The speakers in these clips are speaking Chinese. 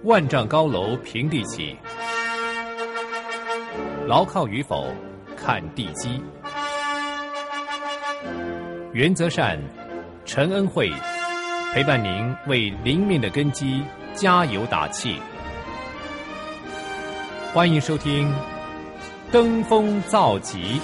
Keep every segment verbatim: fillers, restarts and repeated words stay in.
万丈高楼平地起，牢靠与否看地基。原则善，陈恩惠陪伴您为灵命的根基加油打气。欢迎收听登峰造极。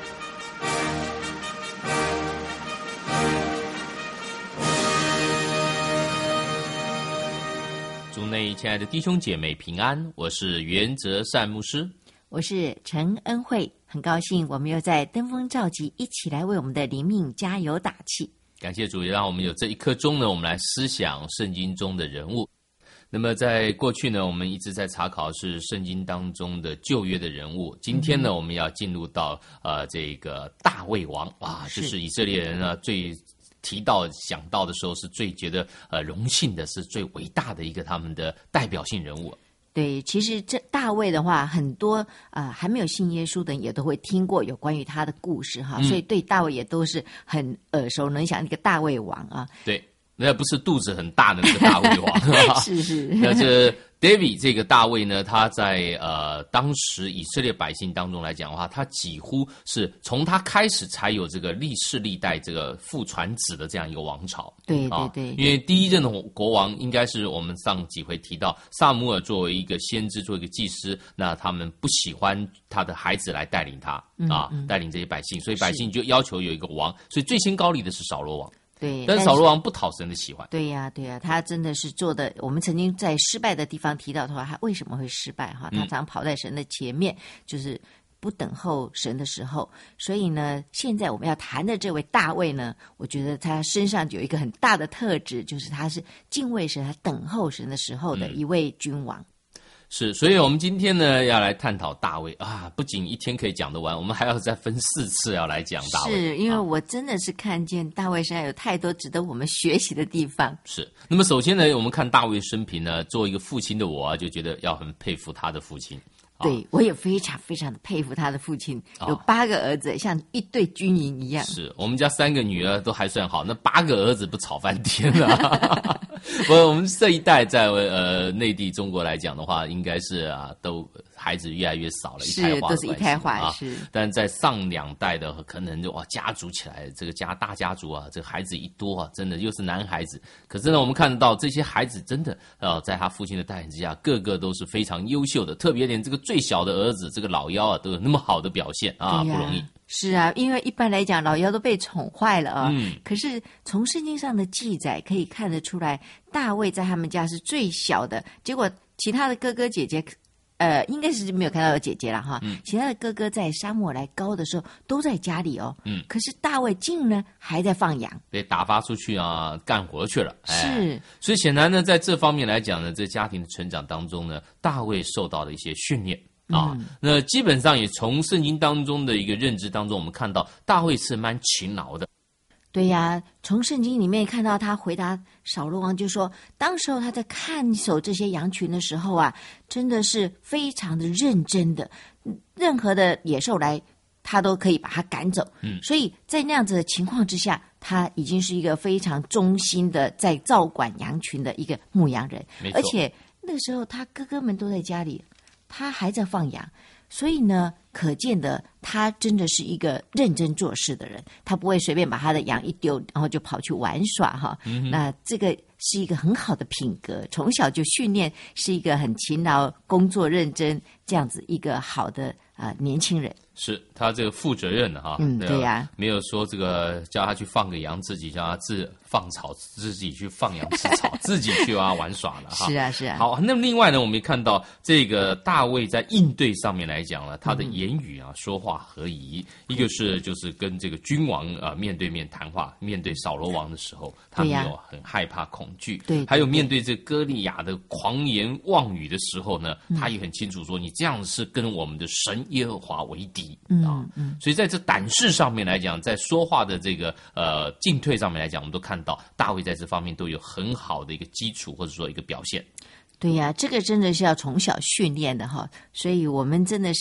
主内亲爱的弟兄姐妹平安，我是原则善牧师， 我是陈恩惠，很高兴我们又在登峰造极，一起来为我们的灵命加油打气。 感谢主，让我们有这一刻钟呢，我们来思想圣经中的人物。那么在过去呢，我们一直在查考是圣经当中的旧约的人物。今天呢，嗯、我们要进入到呃这个大卫王，哇，这是以色列人呢最提到想到的时候是最觉得呃荣幸的，是最伟大的一个他们的代表性人物。 对，其实这大卫的话，很多呃还没有信耶稣的人也都会听过有关于他的故事哈，嗯、所以对大卫也都是很耳熟能详的一个大卫王啊。 对，那不是肚子很大的那个大卫王， 是是。 那这 David 这个大卫呢，他在呃当时以色列百姓当中来讲的话，他几乎是从他开始才有这个历世历代这个父传子的这样一个王朝。 对对对， 啊、因为第一任的国王应该是我们上几回提到撒母耳作为一个先知，作为一个祭司，那他们不喜欢他的孩子来带领他啊，嗯嗯、带领这些百姓，所以百姓就要求有一个王，所以最先高立的是扫罗王。 对， 但是扫罗王不讨神的喜欢。 对呀、啊，对呀、啊，他真的是做的。我们曾经在失败的地方提到的话，他为什么会失败？哈，他常常跑在神的前面，嗯、就是不等候神的时候。所以呢，现在我们要谈的这位大卫呢，我觉得他身上有一个很大的特质，就是他是敬畏神、他等候神的时候的一位君王。嗯是，所以我们今天呢要来探讨大卫啊，不仅一天可以讲得完，我们还要再分四次要来讲大卫。 是因为我真的是看见大卫身上有太多值得我们学习的地方。 是，那么首先呢，我们看大卫生平呢，作为一个父亲的我啊，就觉得要很佩服他的父亲。 对，我也非常非常的佩服他的父亲，有八个儿子，像一队军营一样。 是我们家三个女儿都还算好，那八个儿子不吵翻天了。不，我们这一代在呃内地中国来讲的话，应该是啊都孩子越来越少了，一胎化都是一胎化啊。 是， 但在上两代的可能就哇家族起来，这个家大家族啊，这个孩子一多啊，真的又是男孩子。可是呢，我们看到这些孩子真的呃，在他父亲的带领之下，个个都是非常优秀的，特别连这个最小的儿子这个老幺啊，都有那么好的表现啊，不容易。 是啊，因为一般来讲，老幺都被宠坏了啊。 嗯。 可是从圣经上的记载可以看得出来，大卫在他们家是最小的，结果其他的哥哥姐姐，呃，应该是没有看到有姐姐了哈。嗯。其他的哥哥在撒母耳来高的时候都在家里哦。嗯。可是大卫竟呢还在放羊， 被打发出去啊干活去了。 是。 哎、所以显然呢，在这方面来讲呢，在家庭的成长当中呢，大卫受到了一些训练。啊，那基本上也从圣经当中的一个认知当中，我们看到大卫是蛮勤劳的。 对呀，从圣经里面看到他回答扫罗王，就说当时候他在看守这些羊群的时候啊，真的是非常的认真的，任何的野兽来，他都可以把它赶走。嗯，所以在那样子的情况之下，他已经是一个非常忠心的在照管羊群的一个牧羊人。 没错， 而且那时候他哥哥们都在家里。他还在放羊，所以呢，可见的他真的是一个认真做事的人，他不会随便把他的羊一丢，然后就跑去玩耍哈。嗯、那这个是一个很好的品格，从小就训练是一个很勤劳、工作认真这样子一个好的啊、呃、年轻人。 是他这个负责任的哈， 嗯，对呀、啊， 没有说这个叫他去放个羊，自己叫他自放草，自己去放羊吃草，自己去啊玩耍了哈。 是啊，是啊。 好，那么另外呢，我们也看到这个大卫在应对上面来讲呢，他的言语啊，嗯、说话合宜。一个是就是跟这个君王啊、呃、面对面谈话，面对扫罗王的时候，他没有很害怕恐惧。 对、啊， 还有面对这歌利亚的狂言妄语的时候呢，他也很清楚说，你这样是跟我们的神耶和华为敌。 嗯啊，嗯，所以在这胆识上面来讲，在说话的这个呃进退上面来讲，我们都看到大卫在这方面都有很好的一个基础，或者说一个表现。 对呀、啊，这个真的是要从小训练的哈，所以我们真的是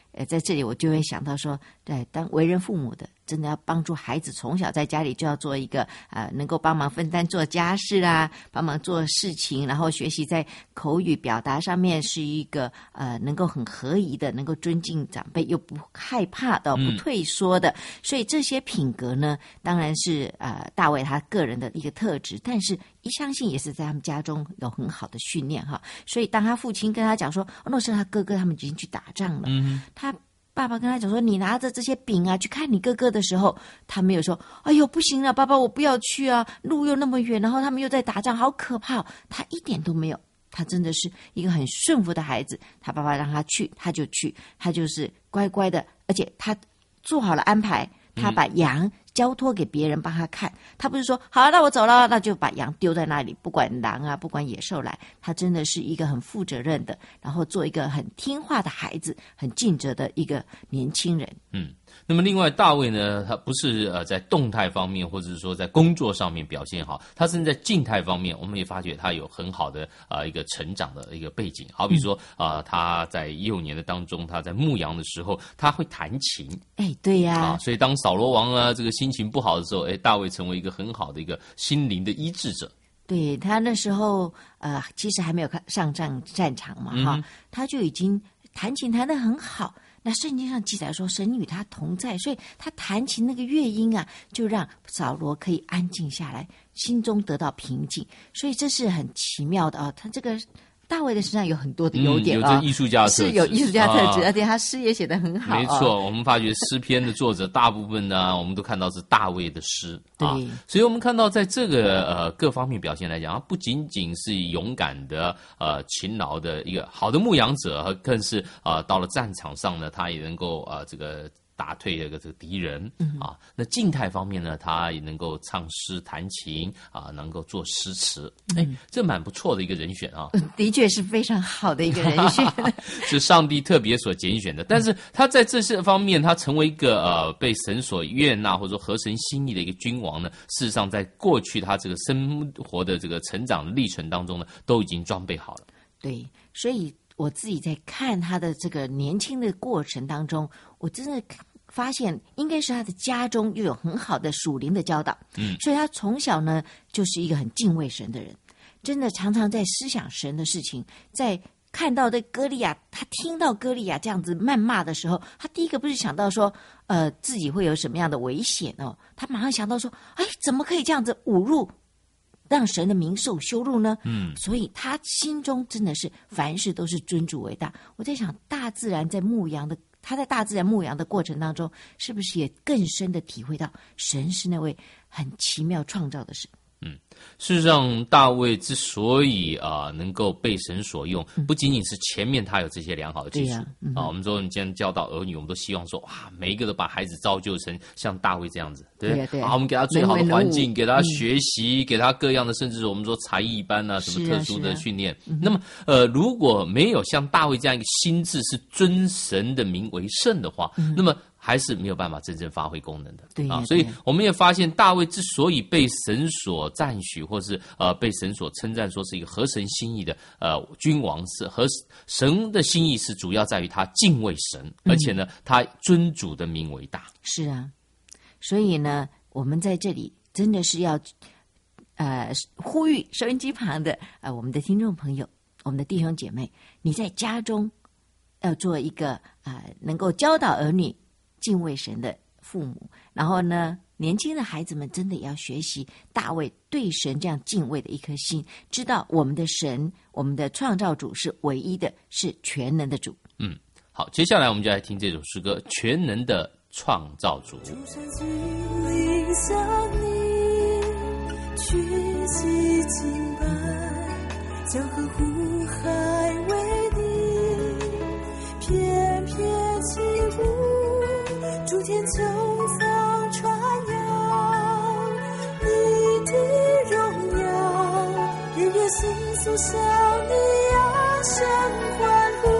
呃，在这里我就会想到说，对，当为人父母的，真的要帮助孩子从小在家里就要做一个呃，能够帮忙分担做家事啊，帮忙做事情，然后学习在口语表达上面是一个呃，能够很合宜的，能够尊敬长辈又不害怕的、不退缩的。嗯、所以这些品格呢，当然是呃大卫他个人的一个特质，但是一相信也是在他们家中有很好的训练哈。所以当他父亲跟他讲说，哦，那是他哥哥他们已经去打仗了，嗯、他爸爸跟他讲说，你拿着这些饼啊去看你哥哥的时候，他没有说，哎呦不行了，爸爸我不要去啊，路又那么远，然后他们又在打仗，好可怕、哦、他一点都没有，他真的是一个很顺服的孩子，他爸爸让他去他就去，他就是乖乖的，而且他做好了安排，他把羊交托给别人帮他看，他不是说好那我走了，那就把羊丢在那里，不管狼啊不管野兽来，他真的是一个很负责任的，然后做一个很听话的孩子，很尽责的一个年轻人。 嗯，那么另外大卫呢，他不是呃在动态方面或者是说在工作上面表现好，他甚至在静态方面我们也发觉他有很好的呃一个成长的一个背景，好比说啊、呃、他在幼年的当中，他在牧羊的时候他会弹琴， 哎对呀、 啊，所以当扫罗王啊这个心情不好的时候，哎，大卫成为一个很好的一个心灵的医治者。 对，他那时候呃其实还没有上战战场嘛哈、嗯，他就已经弹琴弹得很好。那圣经上记载说神与他同在，所以他弹琴那个乐音啊，就让扫罗可以安静下来，心中得到平静，所以这是很奇妙的啊。他这个大卫的身上有很多的优点啊、 嗯，有这艺术家的特质， 是有艺术家特质、啊，而且他诗也写得很好、啊。 没错，我们发觉诗篇的作者大部分呢，我们都看到是大卫的诗啊，所以我们看到在这个呃各方面表现来讲，他不仅仅是勇敢的呃勤劳的一个好的牧羊者，更是啊、呃、到了战场上呢，他也能够啊、呃、这个。打退这个这个敌人、嗯、啊，那静态方面呢，他也能够唱诗弹琴啊，能够做诗词，哎、嗯，这蛮不错的一个人选啊， 的确是非常好的一个人选， 是上帝特别所拣选的。但是他在这些方面，他成为一个呃被神所悦纳或者说合神心意的一个君王呢，事实上在过去他这个生活的这个成长历程当中呢，都已经装备好了。 对，所以我自己在看他的这个年轻的过程当中，我真的发现应该是他的家中又有很好的属灵的教导，嗯，所以他从小呢就是一个很敬畏神的人，真的常常在思想神的事情，在看到的歌利亚，他听到歌利亚这样子谩骂的时候，他第一个不是想到说呃自己会有什么样的危险哦，他马上想到说，哎，怎么可以这样子侮辱让神的名受羞辱呢？嗯，所以他心中真的是凡事都是尊主为大。我在想，大自然在牧羊的，他在大自然牧羊的过程当中，是不是也更深的体会到神是那位很奇妙创造的神？ 嗯，事实上，大卫之所以啊、呃、能够被神所用，不仅仅是前面他有这些良好的基础、嗯、啊。我们说，你今天教导儿女，我们都希望说，哇，每一个都把孩子造就成像大卫这样子，对不对？对啊，我们给他最好的环境，给他学习、嗯，给他各样的，甚至我们说才艺班啊，什么特殊的训练。啊啊、那么，呃，如果没有像大卫这样一个心智是尊神的名为圣的话，嗯、那么。还是没有办法真正发挥功能的， 对啊，所以我们也发现大卫之所以被神所赞许，或是呃被神所称赞，说是一个合神心意的呃君王，是合神的心意是主要在于他敬畏神，而且呢，他尊主的名为大。 是啊，所以呢，我们在这里真的是要呃呼吁收音机旁的呃我们的听众朋友，我们的弟兄姐妹，你在家中要做一个呃能够教导儿女敬畏神的父母，然后呢，年轻的孩子们真的也要学习大卫对神这样敬畏的一颗心，知道我们的神，我们的创造主是唯一的，是全能的主。 嗯，好，接下来我们就来听这首诗歌《全能的创造主》。 就算距离向你屈膝敬拜，江河湖海为你翩翩起舞。诸天穹苍传扬你的荣耀，日月星宿向你扬声欢呼。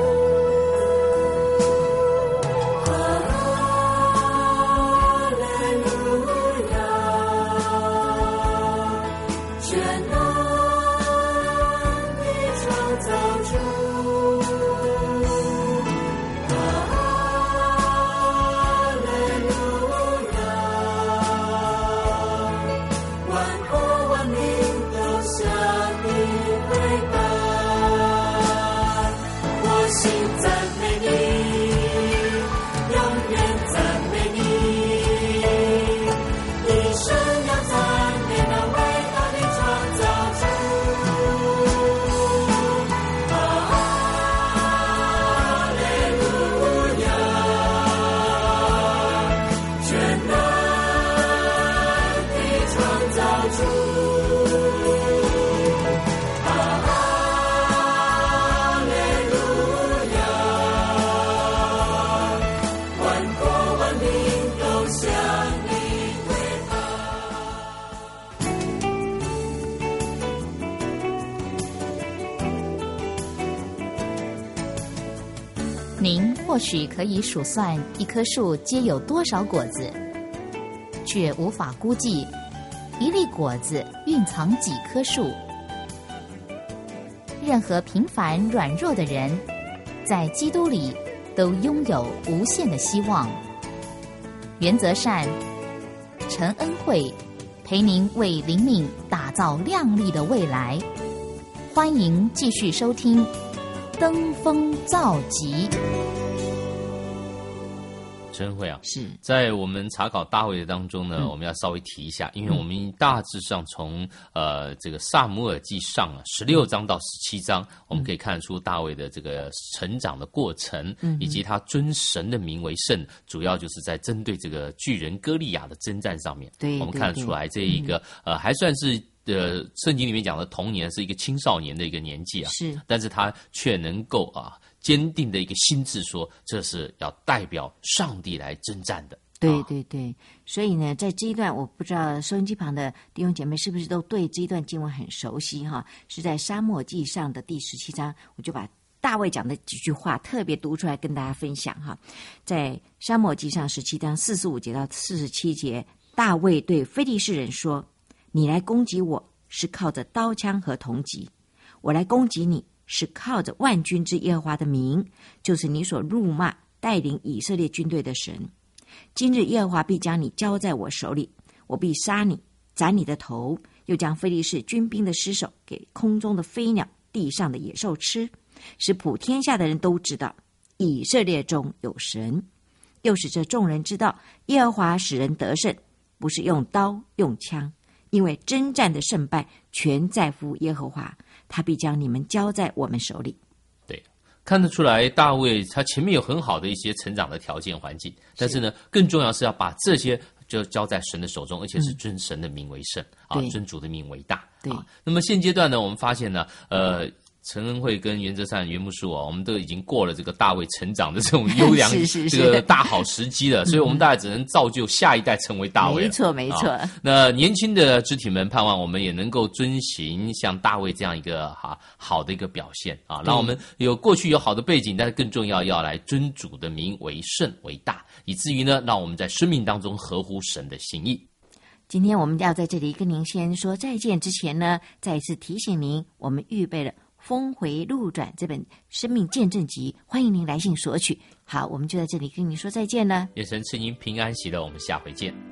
哈利路亚，全能的创造主。 或许可以数算一棵树结有多少果子，却无法估计一粒果子蕴藏几棵树。任何平凡软弱的人，在基督里都拥有无限的希望。原则善，陈恩惠陪您为灵命打造亮丽的未来。欢迎继续收听登峰造极。 陈慧啊， 是在我们查考大卫的当中呢，嗯、我们要稍微提一下，因为我们大致上从呃这个撒母耳记上啊十六章到十七章，嗯、我们可以看出大卫的这个成长的过程，嗯、以及他尊神的名为圣，主要就是在针对这个巨人歌利亚的征战上面， 对， 我们看得出来这一个、嗯、呃还算是。呃，圣经里面讲的童年是一个青少年的一个年纪啊， 是， 但是他却能够啊坚定的一个心智说，这是要代表上帝来征战的。 对对对，所以呢，在这一段，我不知道收音机旁的弟兄姐妹是不是都对这一段经文很熟悉哈？是在撒母耳记上的第十七章，我就把大卫讲的几句话特别读出来跟大家分享哈。在撒母耳记上十七章四十五节到四十七节，大卫对非利士人说，你来攻击我是靠着刀枪和铜戟，我来攻击你是靠着万军之耶和华的名，就是你所辱骂带领以色列军队的神。今日耶和华必将你交在我手里，我必杀你，斩你的头，又将非利士军兵的尸首给空中的飞鸟、地上的野兽吃，使普天下的人都知道以色列中有神，又使这众人知道耶和华使人得胜，不是用刀用枪，因为征战的胜败全在乎耶和华，他必将你们交在我们手里。 对，看得出来大卫他前面有很好的一些成长的条件环境，但是呢，更重要是要把这些就交在神的手中，而且是尊神的名为圣、嗯、啊，尊主的名为大。 对、 啊，那么现阶段呢，我们发现呢，呃。陈恩惠跟原则上原木树啊，我们都已经过了这个大卫成长的这种优良是是是这个大好时机了，所以我们大概只能造就下一代成为大卫了。 没错没错、 啊。那年轻的肢体们，盼望我们也能够遵行像大卫这样一个哈、啊、好的一个表现啊，让我们有过去有好的背景，但是更重要要来尊主的名为圣为大，以至于呢，让我们在生命当中合乎神的心意。 今天我们要在这里跟您先说再见之前呢，再一次提醒您，我们预备了峰回路转这本生命见证集，欢迎您来信索取。好，我们就在这里跟您说再见了。 愿神赐您平安喜乐，我们下回见。